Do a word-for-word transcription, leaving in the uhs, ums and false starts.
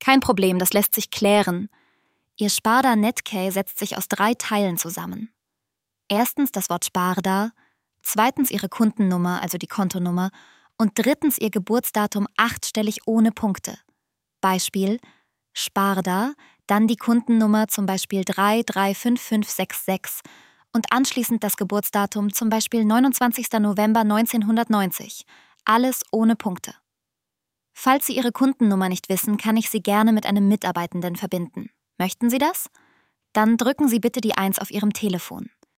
Kein Problem, das lässt sich klären. Ihr Sparda Netcare setzt sich aus drei Teilen zusammen. Erstens das Wort Sparda, zweitens Ihre Kundennummer, also die Kontonummer, und drittens Ihr Geburtsdatum achtstellig ohne Punkte. Beispiel: Sparda, dann die Kundennummer zum Beispiel drei drei fünf fünf sechs sechs und anschließend das Geburtsdatum zum Beispiel neunundzwanzigster November neunzehnhundertneunzig. Alles ohne Punkte. Falls Sie Ihre Kundennummer nicht wissen, kann ich Sie gerne mit einem Mitarbeitenden verbinden. Möchten Sie das? Dann drücken Sie bitte die eins auf Ihrem Telefon.